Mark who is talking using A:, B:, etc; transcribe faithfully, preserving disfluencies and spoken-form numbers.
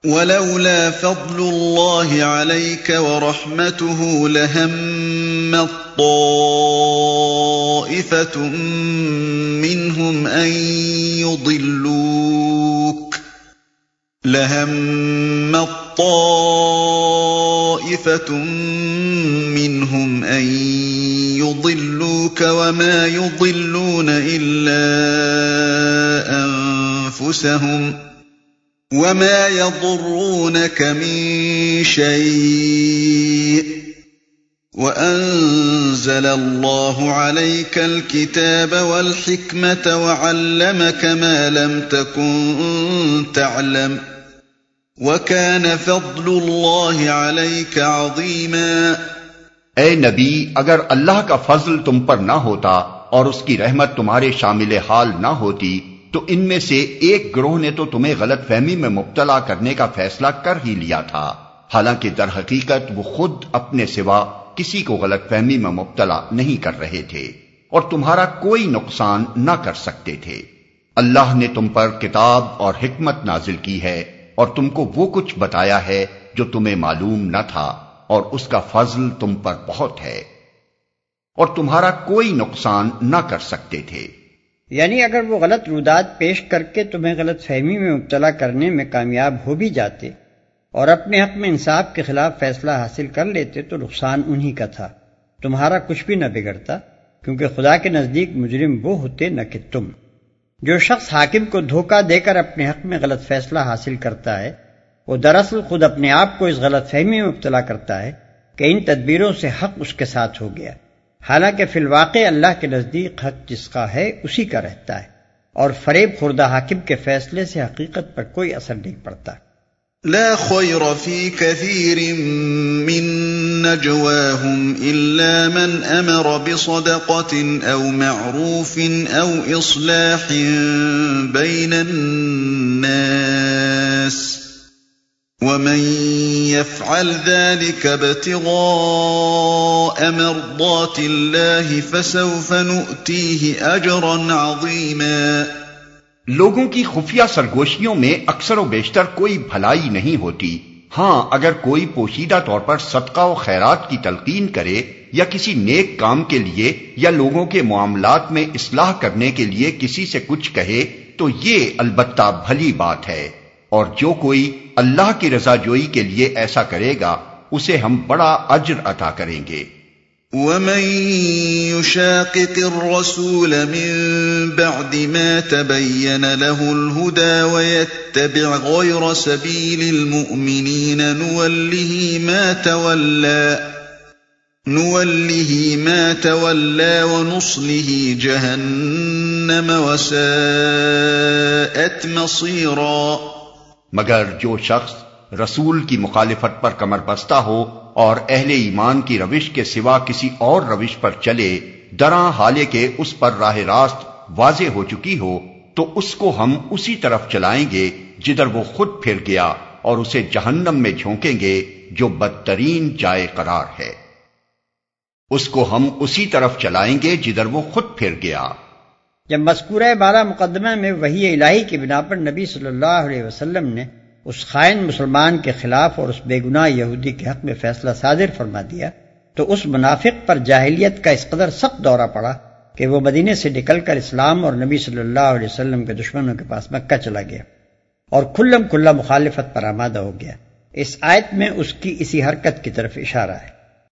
A: ولولا فضل الله عليك ورحمته لهمت طائفة منهم أن يضلوك لهمت طائفة منهم أن يضلوك وما يضلون إلا أنفسهم وما يضرونك من شيء وأنزل الله عليك الكتاب والحكمة وعلمك ما لم تكن تعلم وَكَانَ فَضْلُ اللَّهِ عَلَيْكَ عَظِيمًا۔
B: اے نبی، اگر اللہ کا فضل تم پر نہ ہوتا اور اس کی رحمت تمہارے شامل حال نہ ہوتی تو ان میں سے ایک گروہ نے تو تمہیں غلط فہمی میں مبتلا کرنے کا فیصلہ کر ہی لیا تھا، حالانکہ در حقیقت وہ خود اپنے سوا کسی کو غلط فہمی میں مبتلا نہیں کر رہے تھے اور تمہارا کوئی نقصان نہ کر سکتے تھے۔ اللہ نے تم پر کتاب اور حکمت نازل کی ہے اور تم کو وہ کچھ بتایا ہے جو تمہیں معلوم نہ تھا، اور اس کا فضل تم پر بہت ہے اور تمہارا کوئی نقصان نہ کر سکتے تھے۔
C: یعنی اگر وہ غلط رودات پیش کر کے تمہیں غلط فہمی میں مبتلا کرنے میں کامیاب ہو بھی جاتے اور اپنے حق میں انصاف کے خلاف فیصلہ حاصل کر لیتے تو نقصان انہی کا تھا، تمہارا کچھ بھی نہ بگڑتا، کیونکہ خدا کے نزدیک مجرم وہ ہوتے نہ کہ تم۔ جو شخص حاکم کو دھوکہ دے کر اپنے حق میں غلط فیصلہ حاصل کرتا ہے، وہ دراصل خود اپنے آپ کو اس غلط فہمی میں مبتلا کرتا ہے کہ ان تدبیروں سے حق اس کے ساتھ ہو گیا، حالانکہ فی الواقع اللہ کے نزدیک حق جس کا ہے اسی کا رہتا ہے، اور فریب خوردہ حاکم کے فیصلے سے حقیقت پر کوئی اثر نہیں پڑتا۔
A: لا خير في كثير من نجواهم إلا من أمر بصدقة أو معروف أو إصلاح بين الناس ومن يفعل ذلك ابتغاء مرضات الله فسوف نؤتيه أجرا عظيما۔
B: لوگوں کی خفیہ سرگوشیوں میں اکثر و بیشتر کوئی بھلائی نہیں ہوتی، ہاں اگر کوئی پوشیدہ طور پر صدقہ و خیرات کی تلقین کرے یا کسی نیک کام کے لیے یا لوگوں کے معاملات میں اصلاح کرنے کے لیے کسی سے کچھ کہے تو یہ البتہ بھلی بات ہے، اور جو کوئی اللہ کی رضا جوئی کے لیے ایسا کرے گا اسے ہم بڑا اجر عطا کریں گے۔
A: وَمَن يُشَاقِقِ الرَّسُولَ مِن بَعْدِ مَا تَبَيَّنَ لَهُ الْهُدَى وَيَتَّبِعْ غَيْرَ سَبِيلِ الْمُؤْمِنِينَ نُوَلِّهِ مَا تَوَلَّى نُوَلِّهِ مَا تَوَلَّى وَنُصْلِهِ جَهَنَّمَ وَسَاءَتْ مَصِيرًا۔
B: مگر جو شخص رسول کی مخالفت پر کمر بستہ ہو اور اہل ایمان کی روش کے سوا کسی اور روش پر چلے، دراں حالے کے اس پر راہ راست واضح ہو چکی ہو، تو اس کو ہم اسی طرف چلائیں گے جدھر وہ خود پھر گیا، اور اسے جہنم میں جھونکیں گے جو بدترین جائے قرار ہے۔ اس کو ہم اسی طرف چلائیں گے جدھر وہ خود پھر گیا۔
C: جب مذکورہ بارہ مقدمہ میں وحی الہی کی بنا پر نبی صلی اللہ علیہ وسلم نے اس خائن مسلمان کے خلاف اور اس بے گناہ یہودی کے حق میں فیصلہ صادر فرما دیا تو اس منافق پر جاہلیت کا اس قدر سخت دورہ پڑا کہ وہ مدینے سے نکل کر اسلام اور نبی صلی اللہ علیہ وسلم کے دشمنوں کے پاس مکہ چلا گیا اور کھلم کھلا مخالفت پر آمادہ ہو گیا۔ اس آیت میں اس کی اسی حرکت کی طرف اشارہ ہے۔